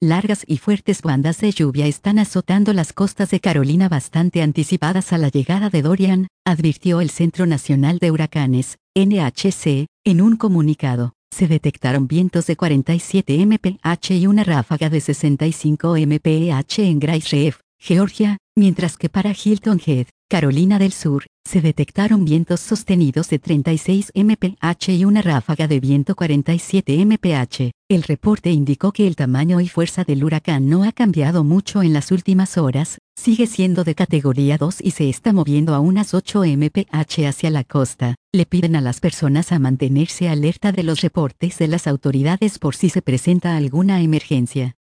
Largas y fuertes bandas de lluvia están azotando las costas de Carolina bastante anticipadas a la llegada de Dorian, advirtió el Centro Nacional de Huracanes, NHC, en un comunicado. Se detectaron vientos de 47 mph y una ráfaga de 65 mph en Grace Reef, Georgia, mientras que para Hilton Head, Carolina del Sur, se detectaron vientos sostenidos de 36 mph y una ráfaga de viento 47 mph. El reporte indicó que el tamaño y fuerza del huracán no ha cambiado mucho en las últimas horas, sigue siendo de categoría 2 y se está moviendo a unas 8 mph hacia la costa. Le piden a las personas a mantenerse alerta de los reportes de las autoridades por si se presenta alguna emergencia.